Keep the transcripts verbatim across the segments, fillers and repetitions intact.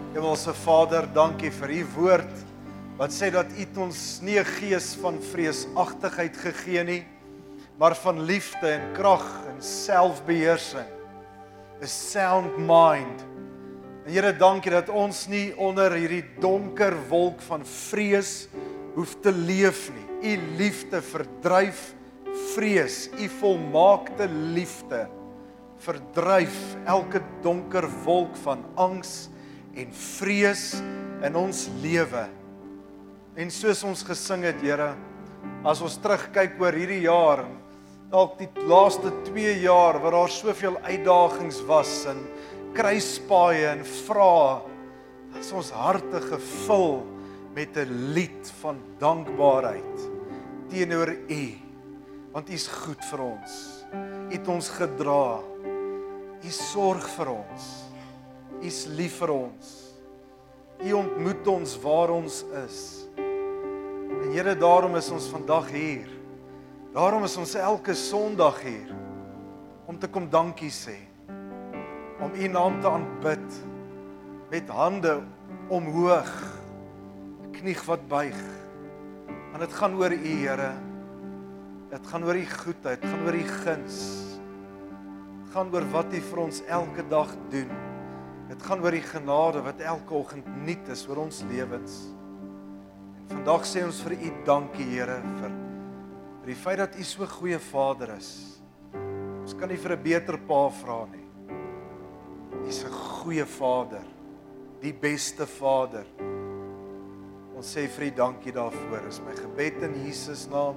Hemelse Vader, dankie vir u woord, wat sê dat u ons nie 'n gees van vreesagtigheid gegee nie, maar van liefde en krag en selfbeheersing, 'n sound mind. En Here, dankie dat ons nie onder hierdie donker wolk van vrees hoef te leef nie. U liefde verdryf vrees, u volmaakte liefde verdryf elke donker wolk van angs en vrees in ons lewe. En soos ons gesing het, Here, as ons terugkyk oor hierdie jaar, dalk die laaste twee jaar waar daar soveel uitdagings was en kruispaaie en vrae, is ons harte gevul met 'n lied van dankbaarheid teenoor U, want U is goed vir ons. U het ons gedra. U sorg vir ons. U is lief vir ons. U ontmoet ons waar ons is. En Here, daarom is ons vandag hier. Daarom is ons elke Sondag hier om te kom dankie sê, om U naam te aanbid met hande omhoog, 'n knie wat buig. Want dit gaan oor U, Here. Dit gaan oor U goedheid, dit gaan oor U guns. Dit gaan oor wat U vir ons elke dag doen. Dit gaan oor die genade wat elke oggend nuut is oor ons lewens. En vandag sê ons vir U dankie, Here, vir, vir die feit dat U so 'n goeie Vader is. Ons kan nie vir 'n beter pa vra nie. U is 'n goeie Vader, die beste Vader. Ons sê vir U dankie daarvoor. Dis my gebed in Jesus naam.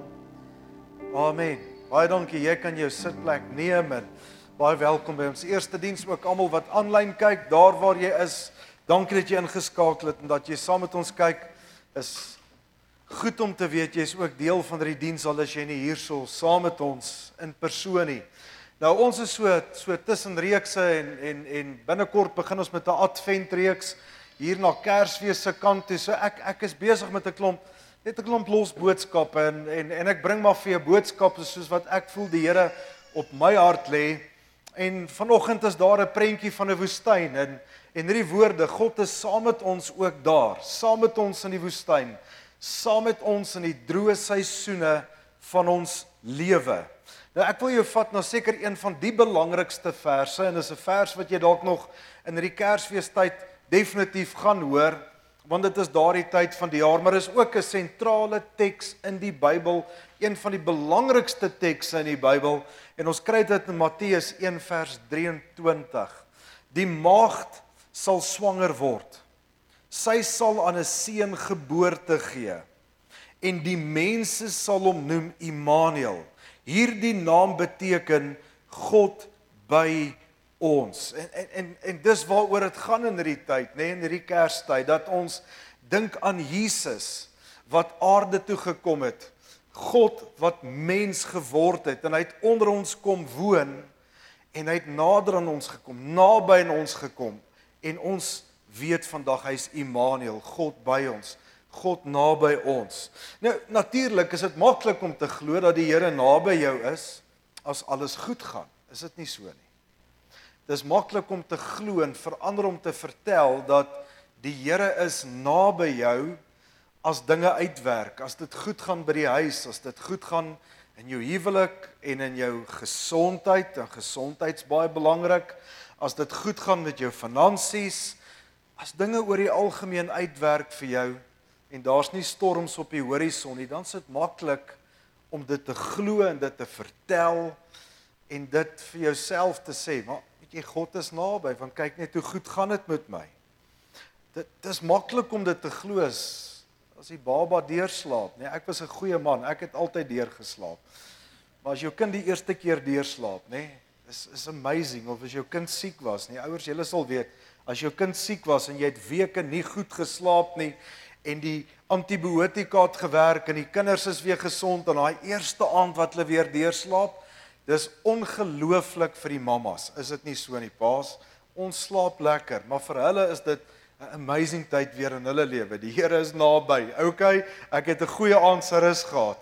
Amen. Baie dankie. Jy kan jou sitplek neem en baie welkom by ons eerste diens, ook almal wat aanlyn kyk, daar waar jy is. Dankie dat jy ingeskakel het en dat jy saam met ons kyk. Is goed om te weet jy is ook deel van hierdie diens al as jy nie hierso saam met ons in persoon nie. Nou ons is so so tussenreekse en en en binnekort begin ons met 'n adventreeks hier na Kersfees se kant toe. So ek ek is besig met 'n klomp net 'n klomp los boodskappe en en en ek bring maar vir jou boodskappe soos wat ek voel die Here op my hart lê. En vanoggend is daar 'n prentjie van 'n woestyn en en hierdie woorde, God is saam met ons ook daar, saam met ons in die woestyn, saam met ons in die droë seisoene van ons lewe. Nou ek wil jou vat na seker een van die belangrikste verse en dis 'n vers wat jy dalk nog in hierdie Kersfeestyd definitief gaan hoor, want dit is daardie tyd van die jaar, maar is ook 'n sentrale teks in die Bybel, een van die belangrikste tekste in die Bybel, en ons kry dit in Matteus een vers drieëntwintig. Die maagd sal swanger word. Sy sal aan 'n seun geboorte gee, en die mense sal hom noem Immanuel. Hierdie naam beteken God by ons. En en en, en dis waaroor dit gaan in hierdie tyd, nê, nee, in hierdie Kerstyd, dat ons dink aan Jesus wat aarde toe gekom het. God wat mens geword het en hy het onder ons kom woon en hy het nader aan ons gekom, naby aan ons gekom en ons weet vandag hy is Immanuel, God by ons, God naby ons. Nou natuurlik is dit maklik om te glo dat die Here naby jou is as alles goed gaan. Is dit nie so nie? Dis maklik om te glo en verander om te vertel dat die Here is naby jou as dinge uitwerk, as dit goed gaan by die huis, as dit goed gaan in jou huwelik en in jou gesondheid, en gesondheid is baie belangrik, as dit goed gaan met jou finansies, as dinge oor die algemeen uitwerk vir jou, en daar's nie storms op die horison nie, dan is dit maklik om dit te glo en dit te vertel, en dit vir jouself te sê, maar weet jy, God is naby, want kyk net hoe goed gaan dit met my. Dit is maklik om dit te glo as as die baba deurslaap, nee, ek was 'n goeie man, ek het altyd deurgeslaap. Maar as jou kind die eerste keer deurslaap, nee, is is amazing, of as jou kind siek was, nee, ouers, julle sal weet, as jou kind siek was en jy het weke nie goed geslaap nie en die antibiotika het gewerk en die kinders is weer gesond en daai eerste aand wat hulle weer deurslaap, dis ongelooflik vir die mammas. Is dit nie so nie, paas? Ons slaap lekker, maar vir hulle is dit 'n amazing tyd weer in hulle lewe. Die Here is naby. Okay, ek het 'n goeie aand se rus gehad.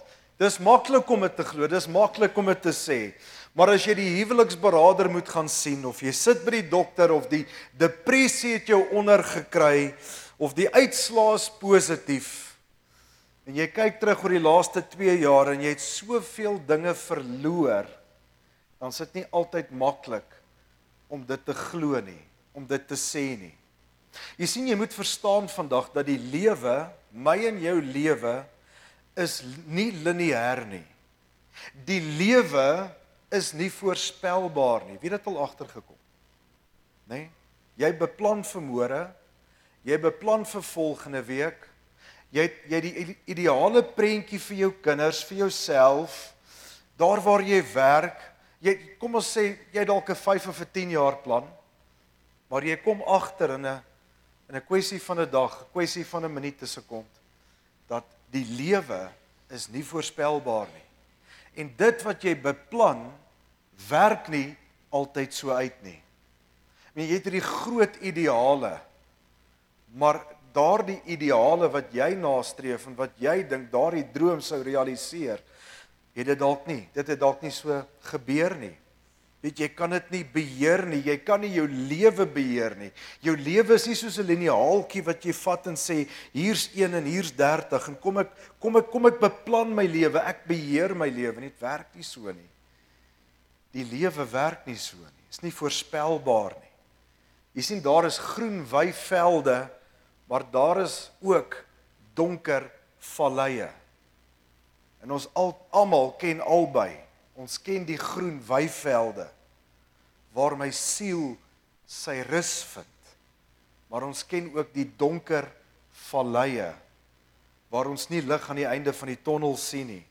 Dis maklik om dit te glo, dis maklik om dit te sê. Maar as jy die huweliksberader moet gaan sien, of jy sit by die dokter, of die depressie het jou ondergekry, of die uitslae is positief, en jy kyk terug oor die laaste twee jaar, en jy het soveel dinge verloor, dan is dit nie altyd maklik om dit te glo nie, om dit te sê nie. Jy sien, jy moet verstaan vandag dat die lewe, my en jou lewe, is nie lineêr nie. Die lewe is nie voorspelbaar nie. Wie het dit al agtergekom? Nee? Jy beplan vir môre, jy beplan vir volgende week, jy het, jy het die ideale prentjie vir jou kinders, vir jouself, daar waar jy werk, jy, kom ons sê, jy het dalk 'n vyf of 'n tien jaar plan, maar jy kom agter in 'n in 'n kwessie van 'n dag, 'n kwessie van 'n minuut, 'n sekond, dat die lewe is nie voorspelbaar nie. En dit wat jy beplan, werk nie altyd so uit nie. I mean, jy het hierdie groot ideale, maar daardie ideale wat jy nastreef en wat jy dink daardie droom sou realiseer, het dit dalk nie. Dit het dalk nie so gebeur nie. Weet jy, kan dit nie beheer nie. Jy kan nie jou lewe beheer nie. Jou lewe is nie soos 'n liniaaltjie wat jy vat en sê, hier's een en hier's dertig en kom ek kom ek kom ek beplan my lewe, ek beheer my lewe nie. Dit werk nie so nie. Die lewe werk nie so nie. Is nie voorspelbaar nie. Jy sien, daar is groen weivelde, maar daar is ook donker valleie. En ons al, almal ken albei. Ons ken die groen weivelde, waar my siel sy rus vind. Maar ons ken ook die donker valleie, waar ons nie lig aan die einde van die tonnel sien nie.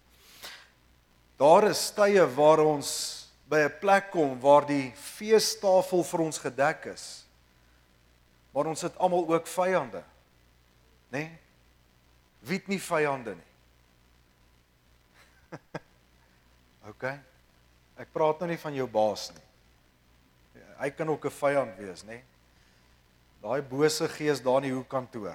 Daar is tye waar ons by 'n plek kom, waar die feestafel vir ons gedek is. Maar ons het almal ook vyande, né? Wie het nie vyande nie? OK, ek praat nou nie van jou baas nie. Hy kan ook 'n vyand wees, né? Daai bose gees daar in die hoekkantoor.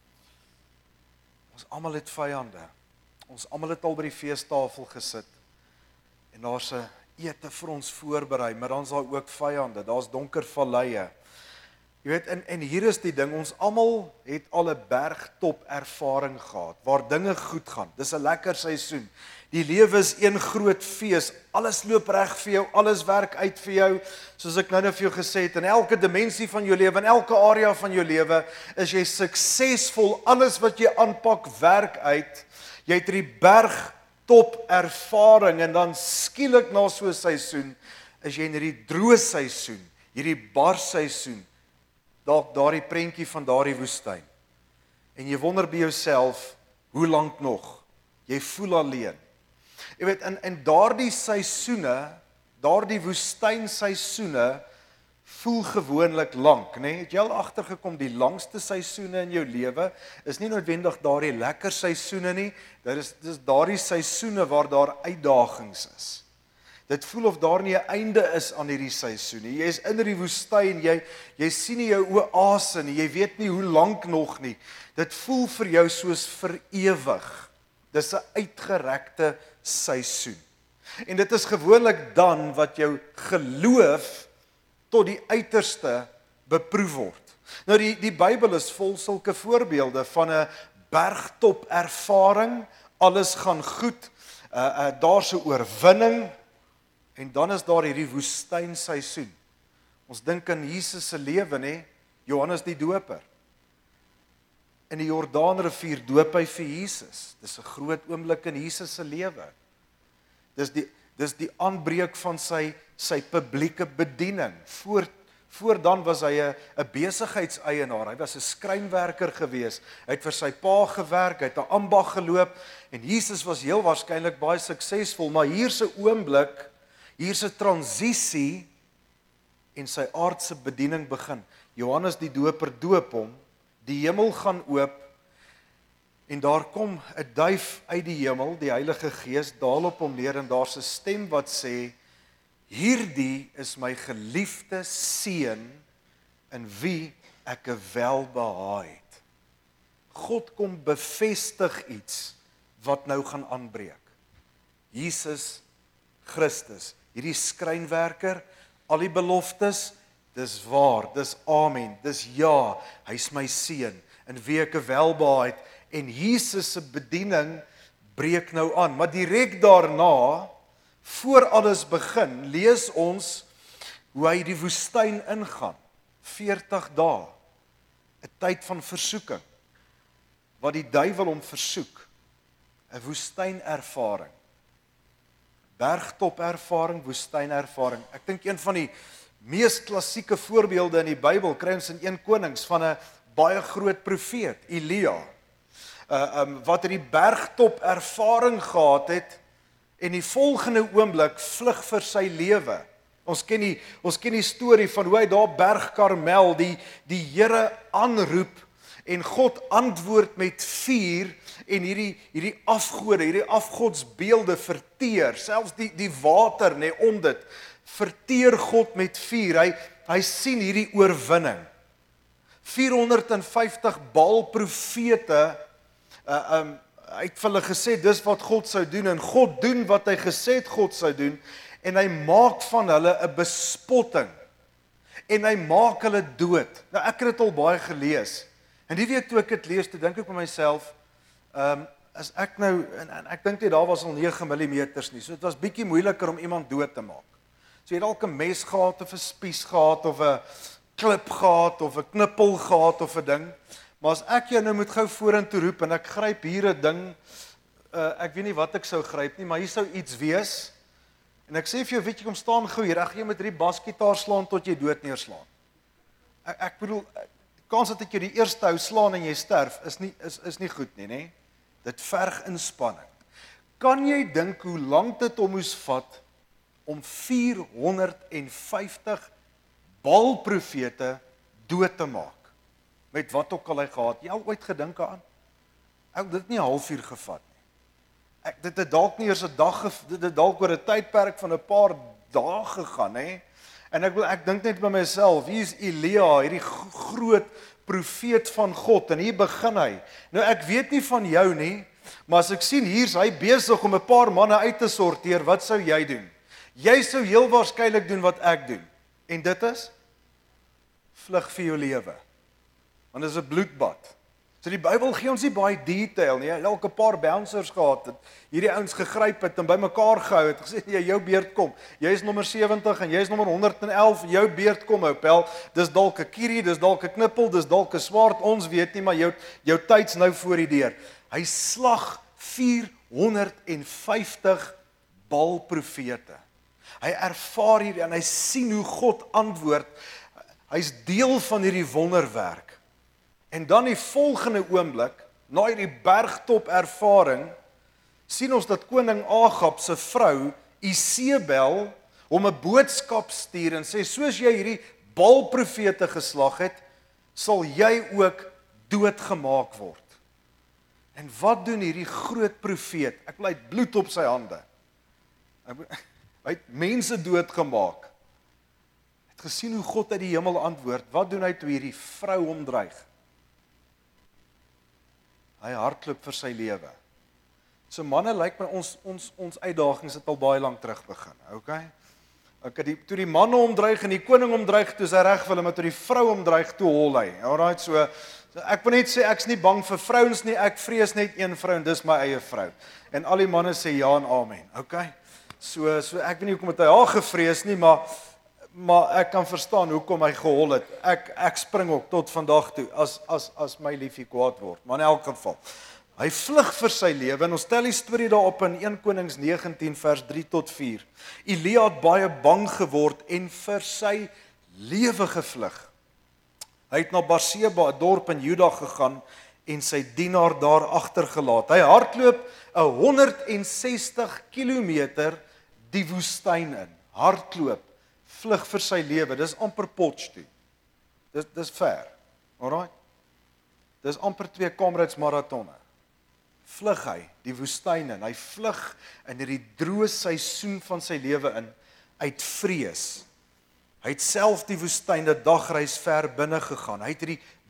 Ons almal het vyande. Ons almal het al by die feestafel gesit. En daar's 'n ete vir ons voorberei, maar dan's daar ook vyande. Daar's donker valleie. Jy weet, en, en hier is die ding, ons almal het al 'n bergtop ervaring gehad, waar dinge goed gaan. Dis 'n lekker seisoen. Die lewe is een groot fees. Alles loop reg vir jou, alles werk uit vir jou. Soos ek nou net vir jou gesê het, in elke dimensie van jou lewe, in elke area van jou lewe, is jy suksesvol. Alles wat jy aanpak, werk uit. Jy het die bergtop ervaring en dan skielik na so 'n seisoen is jy in hierdie droë seisoen, hierdie barseisoen. Dalk daardie prentjie van daardie woestyn. En jy wonder by jouself, hoe lank nog? Jy voel alleen. Jy weet, in, in daardie seisoene, daardie woestynseisoene, voel gewoonlik lank, né? Het jy al agtergekom, die langste seisoene in jou lewe, is nie noodwendig daardie lekker seisoene nie, dit is, dit is daardie seisoene waar daar uitdagings is. Dit voel of daar nie 'n einde is aan hierdie seisoen nie. Jy is in die woestyn, jy, jy sien nie jou oase nie, jy weet nie hoe lank nog nie. Dit voel vir jou soos vir ewig. Dis 'n uitgerekte seisoen. En dit is gewoonlik dan wat jou geloof tot die uiterste beproef word. Nou die, die Bybel is vol sulke voorbeelde van 'n bergtop ervaring, alles gaan goed, uh, uh, daar's 'n oorwinning, en dan is daar hierdie woestynseisoen. Ons dink aan Jesus se lewe, nê? Johannes die Doper. In die Jordaanrivier doop hy vir Jesus. Dis 'n groot oomblik in Jesus se lewe. Dis die dis die aanbreek van sy sy publieke bediening. Voor voor dan was hy 'n 'n besigheidseienaar. Hy was 'n skrynwerker gewees. Hy het vir sy pa gewerk, hy het 'n ambag geloop en Jesus was heel waarskynlik baie suksesvol, maar hier's 'n oomblik, hier's 'n transisie en sy aardse bediening begin. Johannes die Doper doop hom, die hemel gaan oop en daar kom 'n duif uit die hemel, die Heilige Gees daal op hom neer en daar's 'n stem wat sê: "Hierdie is my geliefde seun in wie ek 'n welbehae het." God kom bevestig iets wat nou gaan aanbreek. Jesus Christus, hierdie skrynwerker, al die beloftes, dis waar, dis amen, dis ja, hy is my seun, in wie ek 'n welbehae het, en Jesus se bediening breek nou aan, maar direk daarna, voor alles begin, lees ons hoe hy die woestyn ingaan, veertig dae, 'n tyd van versoeking, wat die duiwel hom versoek, 'n woestynervaring, bergtopervaring, woestynervaring. Ek dink een van die mees klassieke voorbeelde in die Bybel kry ons in een Konings van 'n baie groot profeet, Elia, uh, um, wat in die bergtop ervaring gehad het, en die volgende oomblik vlug vir sy lewe. Ons ken die, ons ken die storie van hoe hy daar berg Karmel, die, die Here aanroep, en God antwoord met vuur, en hierdie, hierdie afgode, hierdie afgodsbeelde verteer, selfs die, die water, nee, om dit, verteer God met vuur, hy, hy sien hierdie oorwinning. vierhonderdvyftig Baal profete, uh, um, hy het vir hulle gesê, dis wat God sou doen, en God doen wat hy gesê het God sou doen, en hy maak van hulle 'n bespotting, en hy maak hulle dood. Nou ek het dit al baie gelees, en die week toe ek dit lees, toe dink ek by myself, um, as ek nou, en, en ek dink nie daar was al nege millimeters nie, so dit was bietjie moeiliker om iemand dood te maak. So jy het dalk 'n mes gehad, of 'n spies gehad, of 'n klip gehad, of 'n knippel gehad, of 'n ding, maar as ek jou nou moet gou vorentoe roep, en ek gryp hier 'n ding, uh, ek weet nie wat ek sou gryp nie, maar hier sou iets wees, en ek sê vir jou, weet jy, kom staan gou hier, ek gaan jy met hierdie basgitaar slaan, tot jy dood neerslaan. Ek, ek bedoel, kans dat ek jou die eerste hou slaan, en jy sterf, is nie, is, is nie goed nie, nee? Dit verg inspanning. Kan jy dink hoe lank dit om moes vat, om vierhonderdvyftig Baal-profete dood te maak, met wat ook al hy gehad, jy al ooit gedink aan? Ek dit nie 'n halfuur gevat nie. Ek, dit het dalk nie eers 'n dag, dit het dalk oor 'n tydperk van 'n paar dae gegaan, hè? En ek wil, ek dink net by myself, hier is Elia, hierdie groot profeet van God, en hier begin hy. Nou ek weet nie van jou nie, maar as ek sien, hier is hy besig om 'n paar manne uit te sorteer, wat sou jy doen? Jy sou heel waarskynlik doen wat ek doen, en dit is, vlug vir jou lewe, want dit is 'n bloedbad. So die Bybel gee ons nie baie detail nie, hy het dalk 'n paar bouncers gehad, het hierdie ouens gegryp het en bymekaar gehou het, gesê, nee, jou beurt kom, jy is nommer sewentig en jy is nommer honderd en elf, jou beurt kom, ou pel, dis dalk 'n kierie, dis dalk 'n knippel, dis dalk 'n swaard, ons weet nie, maar jou, jou tyd's nou voor die deur. Hy slag vierhonderdvyftig Baal-profete. Hy ervaar hier en hy sien hoe God antwoord. Hy's deel van hierdie wonderwerk. En dan die volgende oomblik, na hierdie bergtop ervaring, sien ons dat koning Agab se vrou, Isebel, hom 'n boodskap stuur en sê, soos jy hierdie Baal-profete geslag het, sal jy ook doodgemaak word. En wat doen hierdie groot profeet? Ek wil hy het bloed op sy hande. Hy het mense doodgemaak. Hy het gesien hoe God uit die hemel antwoord. Wat doen hy toe hierdie vrou hom dreig? Hy hardloop vir sy lewe. So manne, lyk my ons ons ons uitdagings het al baie lank terug begin, okay? Okay, die, toe die manne hom dreig en die koning hom dreig, toe is hy reg vir hulle, maar toe die vrou hom dreig, toe hol hy. Alright, so, so ek wil net sê ek's nie bang vir vrouens nie, ek vrees net een vrou en dis my eie vrou. En al die manne sê ja en amen, okay? So so ek weet nie hoekom het hy haar gevrees nie, maar maar ek kan verstaan hoekom hy gehol het. Ek ek spring ook tot vandag toe as as as my liefie kwaad word. Maar in elk geval, hy vlug vir sy lewe en ons tel die storie daarop in een Konings negentien vers drie tot vier. Elia het baie bang geword en vir sy lewe gevlug. Hy het na Berseba, 'n dorp in Juda gegaan en sy dienaar daar agtergelaat. Hy hardloop honderd sestig kilometer die woestyn in. Hardloop, vlug vir sy lewe. Dis amper Potchefstroom. Dis dis ver. Alright. Dis amper twee Comrades maratonne. Vlug hy die woestyn in. Hy vlug in hierdie droë seisoen van sy lewe in uit vrees. Hy het self die woestyn 'n dagreis ver binne gegaan. Hy het hierdie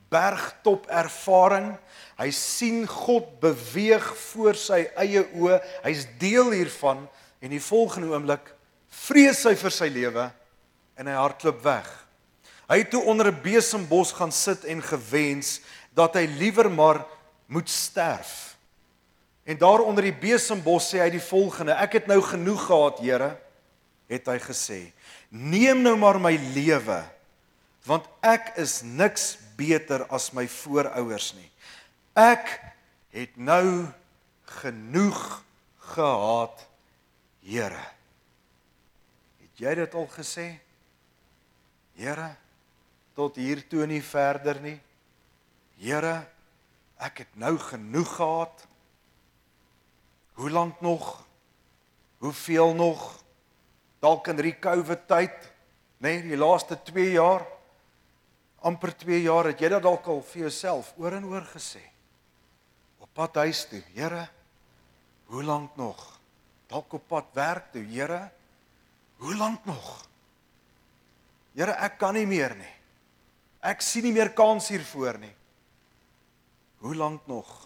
bergtop ervaring. Hy sien God beweeg voor sy eie oë. Hy's deel hiervan en die volgende oomblik vrees hy vir sy lewe en hy hardloop weg. Hy het toe onder 'n besembos gaan sit en gewens dat hy liewer maar moet sterf. En daar onder die besembos sê hy die volgende: ek het nou genoeg gehad, Here, het hy gesê. Neem nou maar my lewe, want ek is niks beter as my voorouers nie. Ek het nou genoeg gehad, Here. Het jy dit al gesê? Here, tot hier toe nie verder nie. Here, ek het nou genoeg gehad. Hoe lank nog? Hoeveel nog? Dalk in die COVID tyd, nee, die laaste twee jaar, amper twee jaar, het jy dat dalk al vir jouself oor en oor gesê. Op pad huis toe, Here, hoe lank nog? Dalk op pad werk toe, Here, hoe lank nog? Here, ek kan nie meer nie. Ek sien nie meer kans hiervoor nie. Hoe lank nog?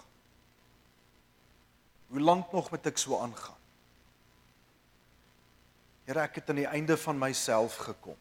Hoe lank nog moet ek so aangaan? Here, ek het aan die einde van myself gekom.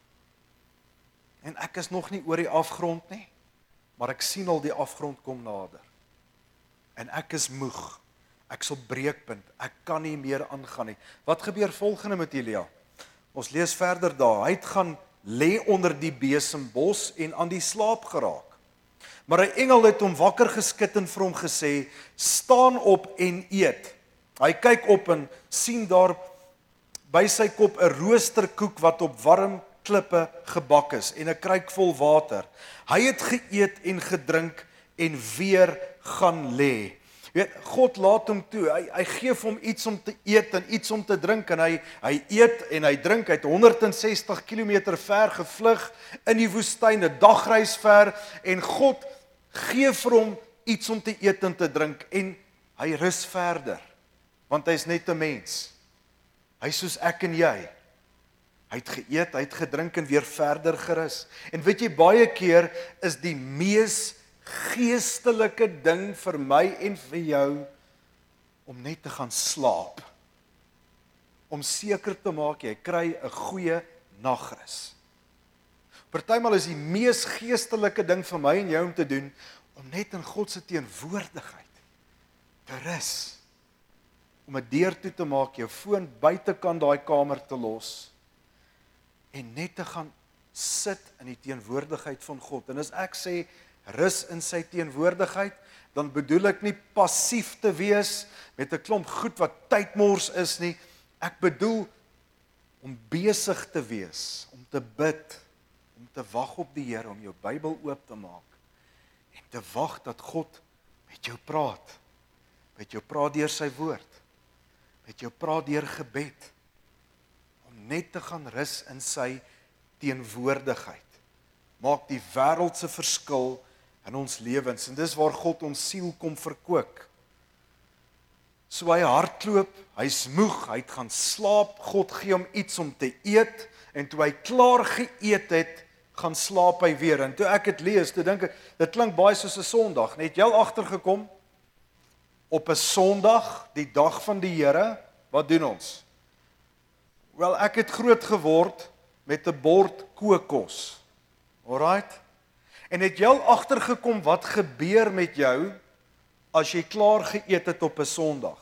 En ek is nog nie oor die afgrond nie, maar ek sien al die afgrond kom nader. En ek is moeg. Ek sal breekpunt. Ek kan nie meer aangaan nie. Wat gebeur volgende met Elia? Ons lees verder daar. Hy het gaan lê onder die besembos en aan die slaap geraak. Maar 'n engel het hom wakker geskit en vir hom gesê: staan op en eet. Hy kyk op en sien daar by sy kop 'n roosterkoek wat op warm klippe gebak is en 'n kruik vol water. Hy het geëet en gedrink en weer gaan lê. Weet, God laat hom toe. Hy hy gee vir hom iets om te eet en iets om te drink en hy hy eet en hy drink. Hy het honderd en sestig kilometer ver gevlug in die woestyn, 'n dagreis ver, en God gee vir hom iets om te eet en te drink en hy rus verder. Want hy's net 'n mens. Hy's soos ek en jy. Hy het geëet, hy het gedrink en weer verder gerus. En weet jy, baie keer is die mees geestelike ding vir my en vir jou om net te gaan slaap. Om seker te maak jy kry 'n goeie nagrus. Partymal is die mees geestelike ding vir my en jou om te doen om net in God se teenwoordigheid te rus. Om 'n deur toe te maak, jou foon buitekant daai kamer te los en net te gaan sit in die teenwoordigheid van God. En as ek sê rus in sy teenwoordigheid, dan bedoel ek nie passief te wees met 'n klomp goed wat tydmors is nie. Ek bedoel om besig te wees, om te bid, om te wag op die Here, om jou Bybel oop te maak en te wag dat God met jou praat. Met jou praat deur sy woord. Met jou praat deur gebed. Om net te gaan rus in sy teenwoordigheid. Maak die wêreldse verskil in ons lewens, en dis waar God ons siel kom verkoop. So hy hardloop, hy's moeg, hy het gaan slaap, God gee hom iets om te eet, en toe hy klaar geëet het, gaan slaap hy weer. En toe ek dit lees, toe dink ek, dit klink baie soos 'n Sondag. Net jy al agtergekom? Op 'n Sondag, die dag van die Here, wat doen ons? Wel, ek het groot geword met 'n bord kookos. Alright? En het jy al agtergekom wat gebeur met jou as jy klaar geëet het op 'n Sondag?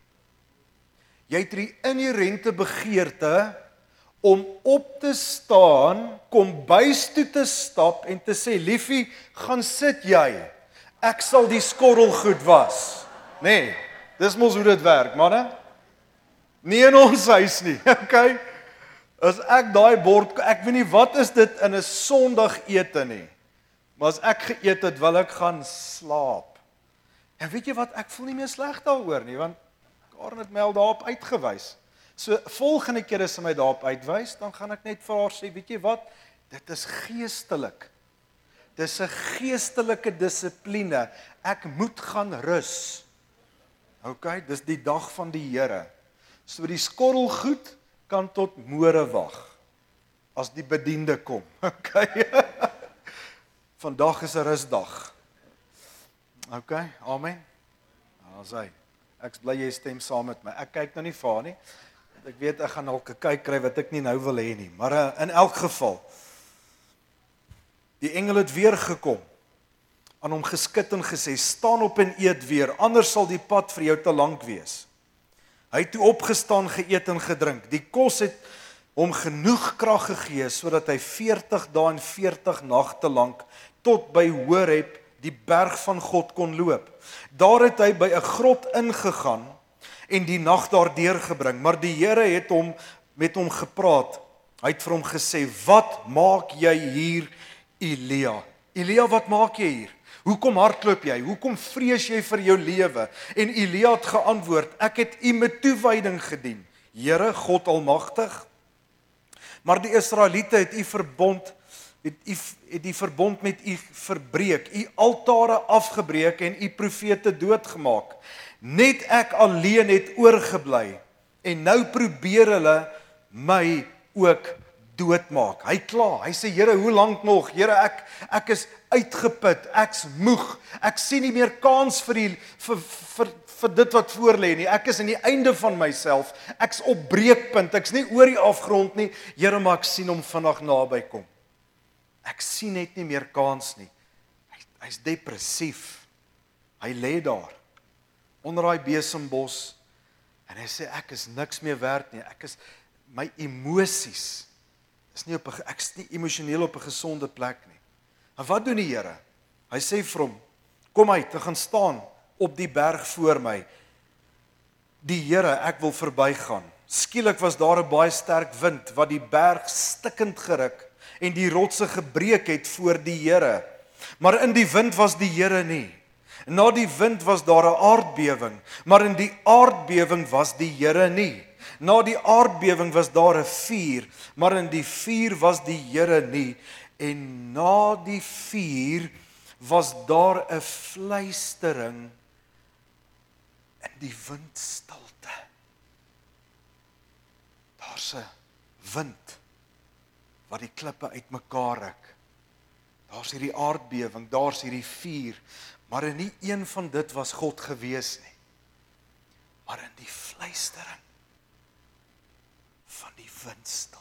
Jy het die inherente begeerte om op te staan, kom bys toe te stap en te sê, liefie, gaan sit jy. Ek sal die skorrel goed was. Nee, dis mos hoe dit werk, manne. Nie in ons huis nie, okay? As ek daai bord, ek weet nie wat is dit in 'n Sondag ete nie. Maar as ek geëet het, wil ek gaan slaap. En weet jy wat, ek voel nie meer sleg daaroor nie, want Karen het my al daarop uitgewys. So volgende keer as sy my daarop uitwys, dan gaan ek net vir haar sê, weet jy wat, dit is geestelik. Dis 'n geestelike dissipline. Ek moet gaan rus. Okay, dis die dag van die Here. So die skorrelgoed kan tot môre wag, as die bediende kom. Okay. Vandag is 'n rusdag. OK, amen. Daar's hy. Ek bly jy stem saam met my. Ek kyk nou nie vir haar nie. Ek weet ek gaan dalk 'n kyk kry wat ek nie nou wil hê nie, maar uh, in elk geval die engel het weer gekom, aan hom geskit en gesê, staan op en eet weer, anders sal die pad vir jou te lank wees. Hy het toe opgestaan, geëet en gedrink. Die kos het hom genoeg krag gegee, sodat hy veertig dae en veertig nagte lank tot by Horeb, die berg van God, kon loop. Daar het hy by 'n grot ingegaan en die nag daar deurgebring, maar die Here het hom met hom gepraat. Hy het vir hom gesê, wat maak jy hier, Elia? Elia, wat maak jy hier? Hoekom hardloop jy? Hoekom vrees jy vir jou lewe? En Elia het geantwoord, ek het U met toewyding gedien, Here God Almagtig. Maar die Israeliete het U verbond het U het die verbond met U verbreek, U altare afgebreek en U profete doodgemaak. Net ek alleen het oorgebly en nou probeer hulle my ook doodmaak. Hy kla, hy sê, Here, hoe lank nog? Here, ek ek is uitgeput, ek's moeg. Ek sien nie meer kans vir die vir vir vir dit wat voor lê nie. Ek is aan die einde van myself. Ek's op breekpunt. Ek's nie oor die afgrond nie. Here, maar ek sien hom vinnig naby kom. Ek sien net nie meer kans nie. Hy, hy's depressief. Hy lê daar onder daai besembos en hy sê ek is niks meer werd nie. Ek is my emosies is nie op 'n ek is nie emosioneel op 'n gesonde plek nie. En wat doen die Here? Hy sê vir hom, kom uit, te gaan staan op die berg voor my. Die Here, ek wil verbygaan. Skielik was daar 'n baie sterk wind wat die berg stikkend geruk en die rotse gebreek het voor die Here. Maar in die wind was die Here nie. Na die wind was daar 'n aardbewing, maar in die aardbewing was die Here nie. Na die aardbewing was daar 'n vuur, maar in die vuur was die Here nie. En na die vuur was daar 'n fluistering in die windstilte. Daar's 'n wind wat die klippe uitmekaar ruk. Daar's hierdie aardbewing, daar's hierdie vuur, maar in nie een van dit was God gewees nie. Maar in die fluistering van die windstilte.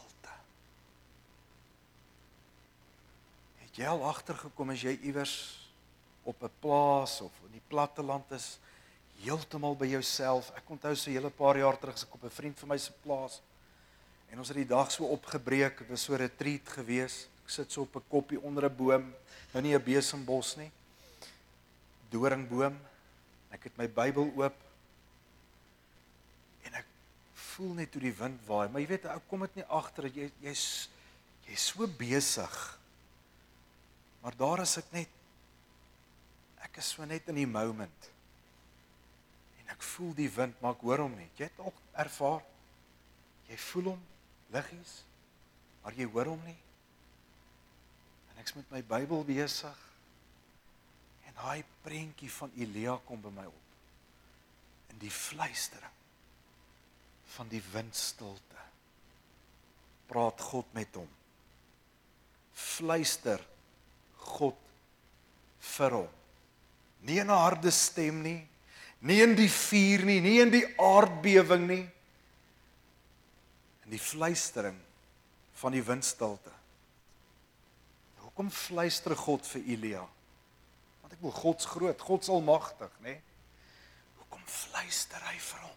Het jy al agtergekom as jy iewers op 'n plaas of in die platteland is, heeltemal by jouself? Ek onthou so 'n hele paar jaar terug as ek op 'n vriend van my se plaas en ons het die dag so opgebreek, het was so 'n retreat gewees. Ek sit so op 'n koppie onder 'n boom, nou nie 'n besembos nie, doringboom. Ek het my Bybel oop en ek voel net hoe die wind waai, maar jy weet, ek kom dit nie agter dat jy jy's jy's so besig. Maar daar is ek net, ek is so net in die moment. En ek voel die wind, maar ek hoor hom nie. Jy het ook ervaar, jy voel hom, liggies, maar jy hoor hom nie. En ek's met my Bybel besig, en daai prentjie van Elia kom by my op. In die fluistering van die windstilte, praat God met hom. Fluister God vir hom. Nie in 'n harde stem nie, nie in die vuur nie, nie in die aardbewing nie. In die fluistering van die windstilte. Hoekom fluister God vir Elia? Want ek wil God's groot, God's almagtig, nê? Hoekom fluister hy vir hom?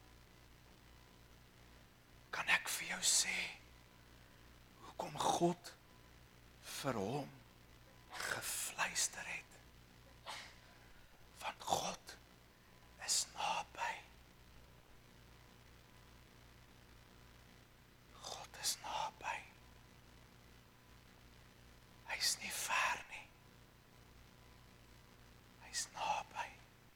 Kan ek vir jou sê hoekom God vir hom gefluister het? Want God is naby. God is naby. Hy's nie ver nie. Hy's naby.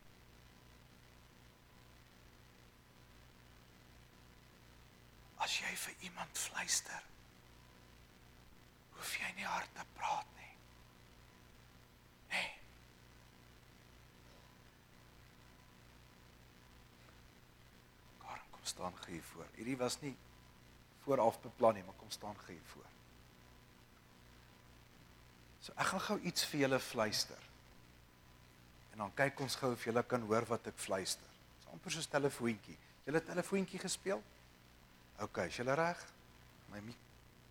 As jy vir iemand fluister, hoef jy nie hard te praat nie. Nee. Karen, kom staan gee hier voor. Hierdie was nie vooraf beplan nie, maar kom staan gee hier voor. So ek gaan gou iets vir julle fluister. En dan kyk ons gou of julle kan hoor wat ek fluister. Dit is amper soos telefoontjie. Julle telefoontjie gespeel? OK, is julle reg? My mik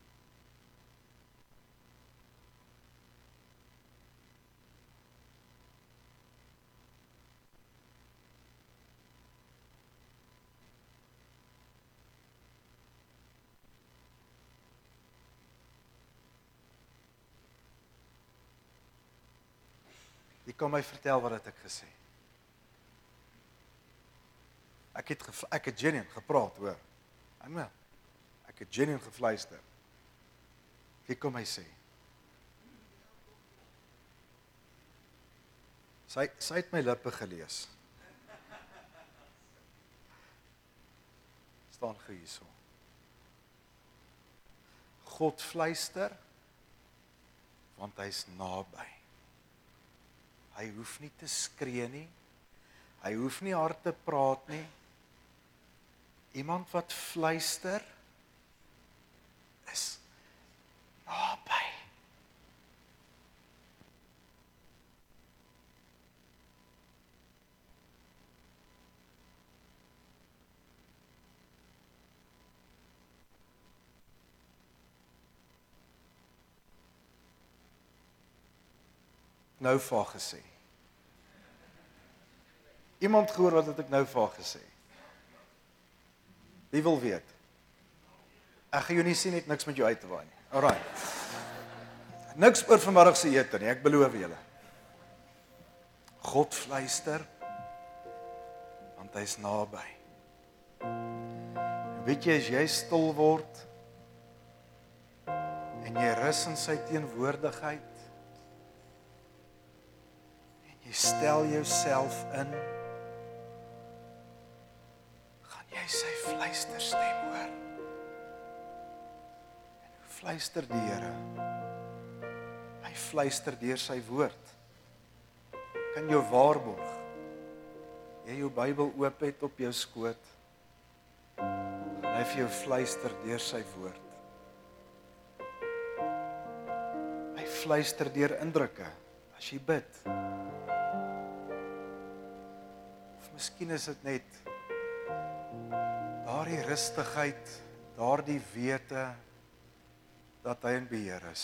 Wie kan my vertel wat het ek gesê? Ek het ge, ek het genuine gepraat, hoor. Amen. Ek het genuine gefluister. Wie kan my sê? Sy sy het my lippe gelees. Staan gou hierso. God fluister want hy's naby. Hy hoef nie te skree nie. Hy hoef nie hard te praat nie. Iemand wat fluister is naby. Nou vaar gesê. Iemand gehoor wat het ek nou vaar gesê? Wie wil weet? Ek gaan jou nie sien, net niks met jou uit te waai nie. Alright. Niks oor vanmiddag se ete nie, ek beloof julle. God fluister, want hy's naby. En weet jy, as jy stil word, en jy rus in sy teenwoordigheid, jy stel jouself in, gaan jy sy fluisterstem hoor. En hoe fluister die Here? Hy fluister deur sy woord. Kan jou waarborg. Jy jou Bybel oop het op jou skoot, en hy vir jou fluister deur sy woord. Hy fluister deur indrukke, as jy bid. Miskien is dit net daardie rustigheid, daardie wete dat hy in beheer is.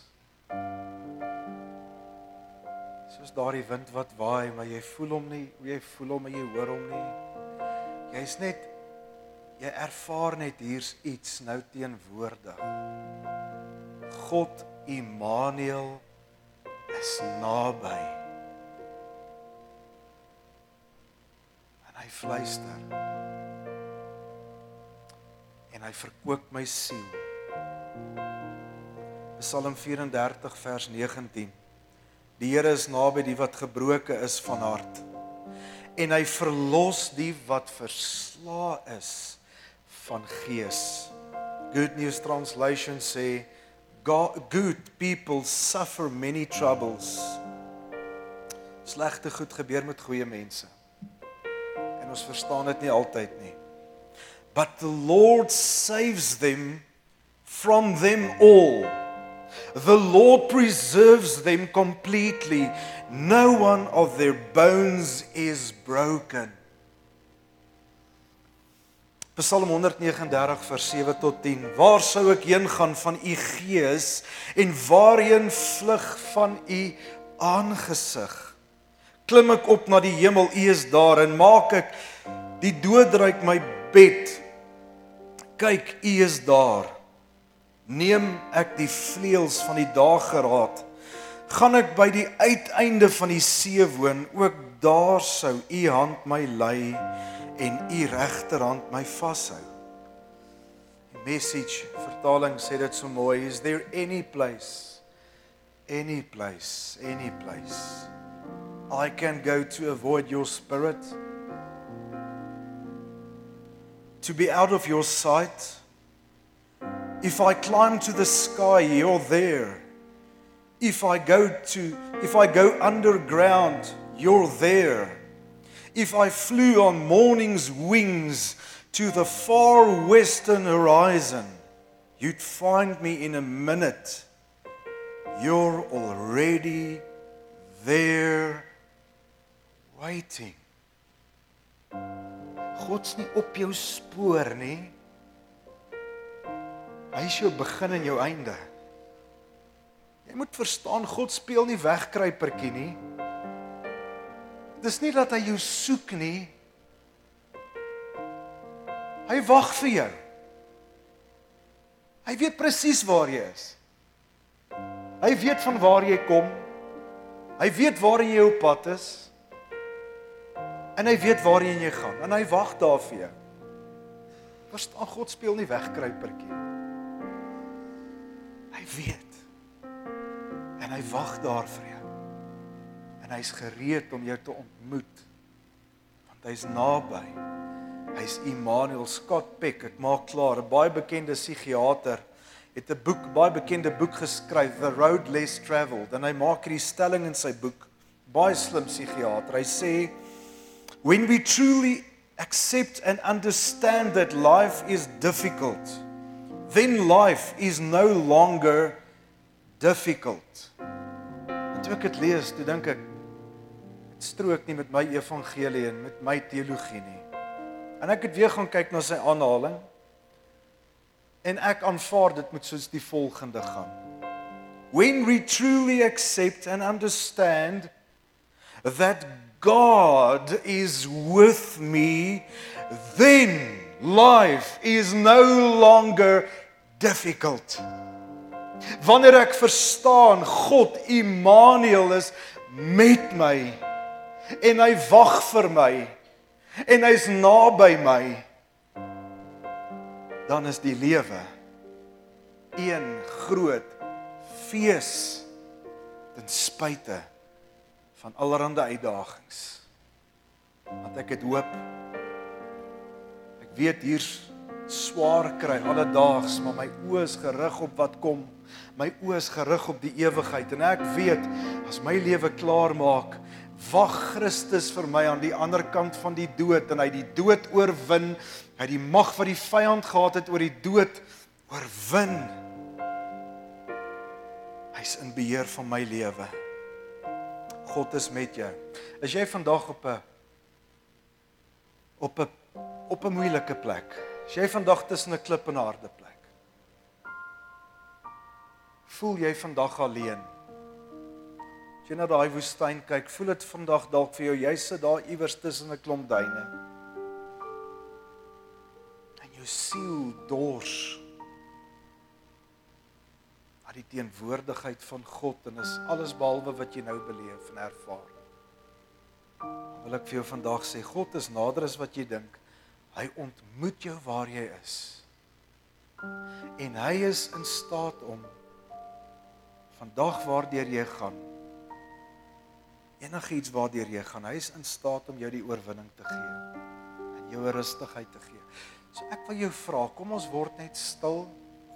Soos daardie wind wat waai, maar jy voel hom nie, jy voel hom, maar jy hoor hom nie. Jy's net, jy ervaar net hier's iets nou teenwoordig. God Immanuel is naby. Hy fluister en hy verkoop my siel. Psalm vyf en dertig vers negentien. Die Here is naby die wat gebroken is van hart en hy verlos die wat versla is van gees. Good News Translation sê, good people suffer many troubles. Slegte goed gebeur met goeie mense. Ons verstaan dit nie altyd nie. But the Lord saves them from them all. The Lord preserves them completely. No one of their bones is broken. Psalm honderd vyf en dertig vers sewe tot tien. Waar sou ek heen gaan van u gees en waarheen vlug van u aangesig? Klim ek op na die hemel, u is daar, en maak ek die doodryk my bed. Kyk, u is daar. Neem ek die vleuels van die dageraad. Gaan ek by die uiteinde van die see woon, ook daar sou u hand my lei en u regterhand my vashou. Die Message vertaling sê dit so mooi, is there any place, any place, any place I can go to avoid your spirit, to be out of your sight? If I climb to the sky, you're there. If I go to, if I go underground, you're there. If I flew on morning's wings to the far western horizon, you'd find me in a minute. You're already there waiting. God's nie op jou spoor nie. Hy is jou begin en jou einde. Jy moet verstaan, God speel nie wegkruipertjie nie. Dis nie dat hy jou soek nie. Hy wag vir jou. Hy weet presies waar jy is. Hy weet van waar jy kom. Hy weet waar jy op pad is. En hy weet waarheen jy gaan. En hy wag daar vir jou. Verstaan, God speel nie wegkruipertjie. Hy weet. En hy wag daar vir jou. En hy's gereed om jou te ontmoet. Want hy's naby. Hy's Immanuel. Scott Peck, ek maak klaar, 'n baie bekende psigiater, het 'n boek, baie bekende boek geskryf, The Road Less Travelled, en hy maak hierdie stelling in sy boek, baie slim psigiater. Hy sê, when we truly accept and understand that life is difficult, then life is no longer difficult. En toe ek dit lees, toe dink ek, dit strook nie met my evangelie en met my teologie nie. En ek het weer gaan kyk na sy aanhaling, en ek aanvaar dit moet soos die volgende gaan. When we truly accept and understand that God is with me, then life is no longer difficult. Wanneer ek verstaan, God, Immanuel is met my, en hy wag vir my, en hy's naby my, dan is die lewe een groot fees ten spyte van allerhande uitdagings. Want ek het hoop. Ek weet hier's swaar kry alledaags, maar my oë is gerig op wat kom. My oë is gerig op die ewigheid en ek weet as my lewe klaar maak, wag Christus vir my aan die ander kant van die dood en hy die dood oorwin, hy die mag wat die vyand gehad het oor die dood oorwin. Hy's in beheer van my lewe. God is met jou. Is jy vandag op 'n op 'n op 'n moeilike plek? Is jy vandag tussen 'n klip en 'n harde plek? Voel jy vandag alleen? As jy na daai woestyn kyk, voel dit vandag dalk vir jou, jy sit daar iewers tussen 'n klomp duine. En jou siel dors na die teenwoordigheid van God en is alles behalwe wat jy nou beleef en ervaar. Dan wil ek vir jou vandag sê, God is nader as wat jy dink. Hy ontmoet jou waar jy is. En hy is in staat om vandag waardeur jy gaan, enigiets waardeur jy gaan, hy is in staat om jou die oorwinning te gee en jou rustigheid te gee. So ek wil jou vra, kom ons word net stil.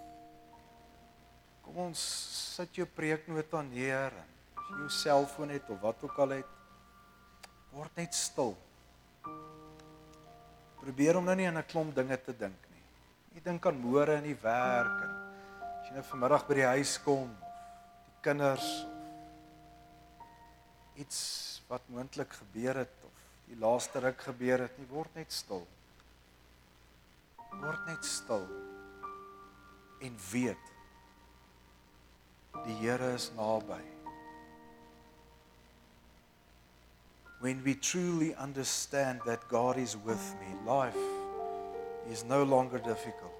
Kom ons sit jou preeknota neer en as jy jou selfoon het of wat ook al het, word net stil. Probeer om nou nie aan 'n klomp dinge te dink nie. Jy dink aan môre in die werk en as jy nou vanmiddag by die huis kom, of die kinders, of iets wat moontlik gebeur het, of die laaste ruk gebeur het, nie, word net stil. Word net stil en weet, die Here is naby. When we truly understand that God is with me, life is no longer difficult.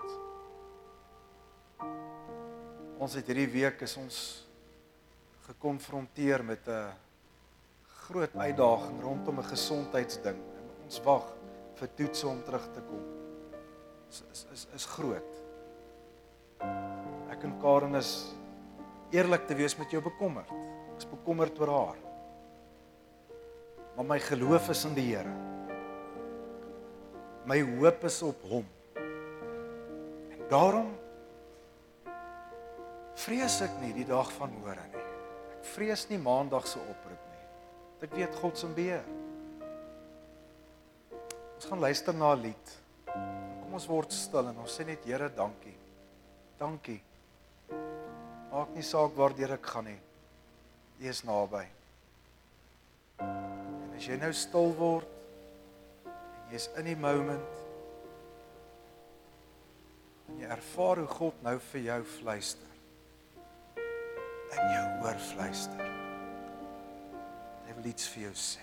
Ons het hierdie week is ons gekonfronteer met 'n groot uitdaging rondom 'n gesondheidsding en ons wag vir toetse om terug te kom. Is is is, is groot. Ek en Karen is eerlik te wees met jou bekommerd. Ek is bekommerd oor haar. Maar my geloof is in die Here. My hoop is op hom. En daarom vrees ek nie die dag van môre nie. Ek vrees nie maandag se oproep nie. Want ek weet God se beheer. Ons gaan luister na 'n lied. Kom ons word stil en ons sê net Here, dankie. Dankie. Maak nie saak waardeur ek gaan nie. U is naby. En As jy nou stil word, en jy is in die moment, en jy ervaar hoe God nou vir jou fluister, in jou oor fluister, hy wil iets vir jou sê.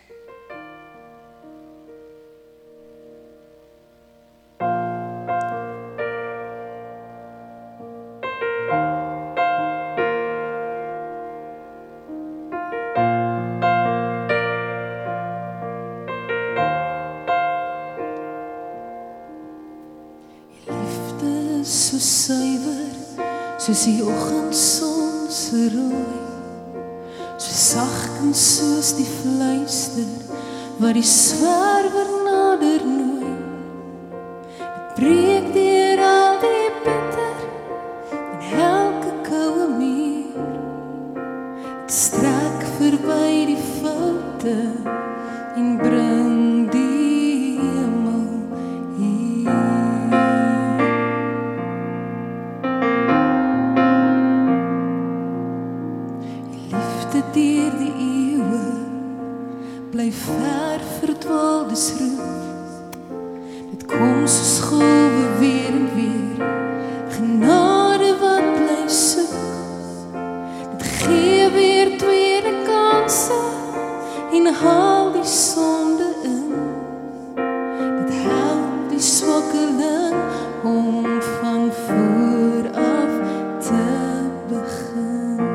So suiwer, soos die oggendson se rooi, so sagk en soos die fluister, wat die swerwer nader nooi. Dit breek deur al die bitter, en elke koue muur. Dit strek verby die foute, en bring die hemel hier. Deur die eeuwe, bly ver verdwaaldes roep. Dit kom soos golwe weer en weer, genade wat bly soek. Dit gee weer tweede kanse, en haal die sonde in. Dit help die swakkeling, om van voor af te begin.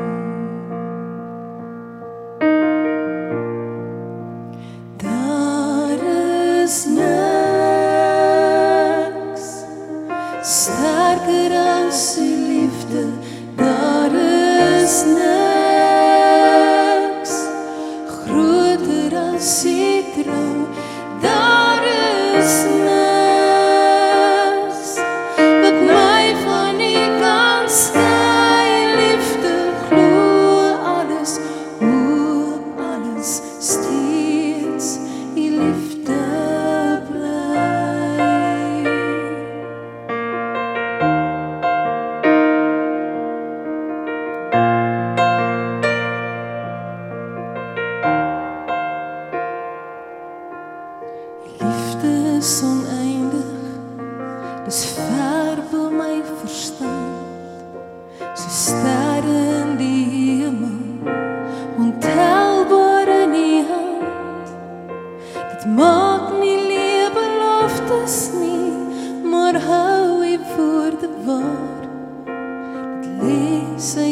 Sterker as die liefde, daar is niks. Groter as die trou, daar is niks. Wat my van die kan skei, liefde glo alles, hoop alles, steeds die liefde. Is oneindig, dis ver bo my verstand, so sterre in die hemel, ontelbaar in die hand. Dit maak nie leebeloftes nie, maar hou die woorde waar. Dit lees sy